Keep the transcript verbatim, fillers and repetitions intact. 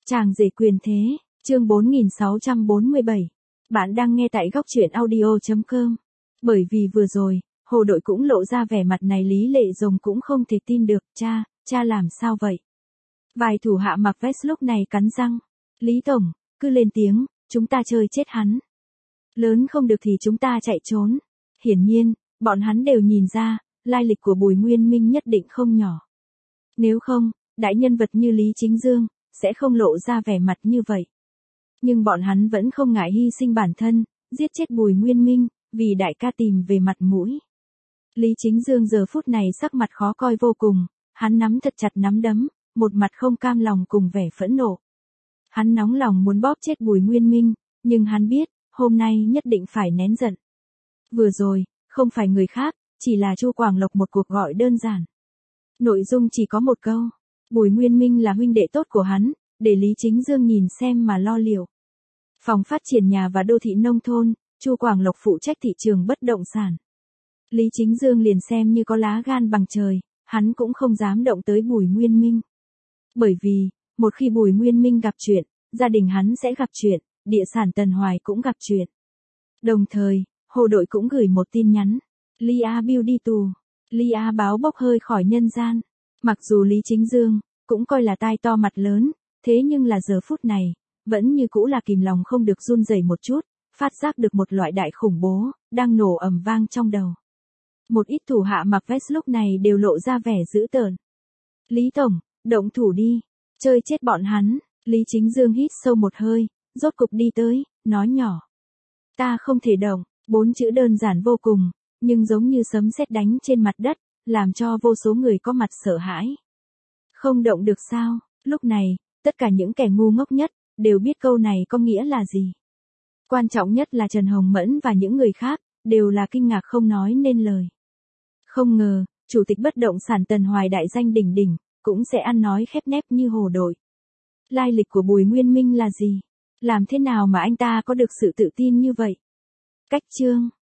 Chàng rể quyền thế, chương bốn nghìn sáu trăm bốn mươi bảy. Bạn đang nghe tại góc truyện audio chấm com. Bởi vì vừa rồi, Hồ Đội cũng lộ ra vẻ mặt này, Lý Lệ Rồng cũng không thể tin được, cha, cha làm sao vậy? Vài thủ hạ mặc vest lúc này cắn răng. Lý Tổng, cứ lên tiếng, chúng ta chơi chết hắn. Lớn không được thì chúng ta chạy trốn. Hiển nhiên, bọn hắn đều nhìn ra, lai lịch của Bùi Nguyên Minh nhất định không nhỏ. Nếu không, đại nhân vật như Lý Chính Dương sẽ không lộ ra vẻ mặt như vậy. Nhưng bọn hắn vẫn không ngại hy sinh bản thân, giết chết Bùi Nguyên Minh, vì đại ca tìm về mặt mũi. Lý Chính Dương giờ phút này sắc mặt khó coi vô cùng, hắn nắm thật chặt nắm đấm, một mặt không cam lòng cùng vẻ phẫn nộ. Hắn nóng lòng muốn bóp chết Bùi Nguyên Minh, nhưng hắn biết, hôm nay nhất định phải nén giận. Vừa rồi, không phải người khác, chỉ là Chu Quảng Lộc một cuộc gọi đơn giản. Nội dung chỉ có một câu, Bùi Nguyên Minh là huynh đệ tốt của hắn, để Lý Chính Dương nhìn xem mà lo liệu. Phòng phát triển nhà và đô thị nông thôn, Chu Quảng Lộc phụ trách thị trường bất động sản. Lý Chính Dương liền xem như có lá gan bằng trời, hắn cũng không dám động tới Bùi Nguyên Minh. Bởi vì, một khi Bùi Nguyên Minh gặp chuyện, gia đình hắn sẽ gặp chuyện, địa sản Tần Hoài cũng gặp chuyện. Đồng thời, Hồ Đội cũng gửi một tin nhắn. Lia Bill đi tù. Lia báo bốc hơi khỏi nhân gian. Mặc dù Lý Chính Dương cũng coi là tai to mặt lớn, thế nhưng là giờ phút này, vẫn như cũ là kìm lòng không được run rẩy một chút, phát giác được một loại đại khủng bố đang nổ ầm vang trong đầu. Một ít thủ hạ mặc vest lúc này đều lộ ra vẻ dữ tợn. Lý Tổng, động thủ đi, chơi chết bọn hắn. Lý Chính Dương hít sâu một hơi, rốt cục đi tới, nói nhỏ. Ta không thể động, bốn chữ đơn giản vô cùng, nhưng giống như sấm sét đánh trên mặt đất, làm cho vô số người có mặt sợ hãi. Không động được sao? Lúc này, tất cả những kẻ ngu ngốc nhất, đều biết câu này có nghĩa là gì. Quan trọng nhất là Trần Hồng Mẫn và những người khác, đều là kinh ngạc không nói nên lời. Không ngờ, chủ tịch bất động sản Tần Hoài đại danh đỉnh đỉnh, cũng sẽ ăn nói khép nép như Hồ Đội. Lai lịch của Bùi Nguyên Minh là gì? Làm thế nào mà anh ta có được sự tự tin như vậy? Cách chương